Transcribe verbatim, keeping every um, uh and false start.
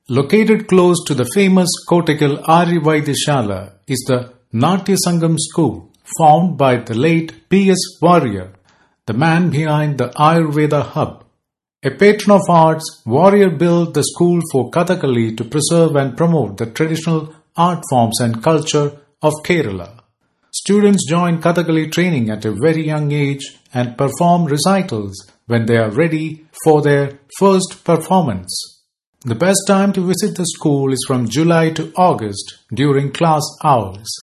Located close to the famous Kottakkal Aryavaidya is the Natya Sangam School, formed by the late P S Warrior, the man behind the Ayurveda Hub. A patron of arts, Warrior built the school for Kathakali to preserve and promote the traditional art forms and culture of Kerala. Students join Kathakali training at a very young age and perform recitals when they are ready for their first performance. The best time to visit the school is from July to August during class hours.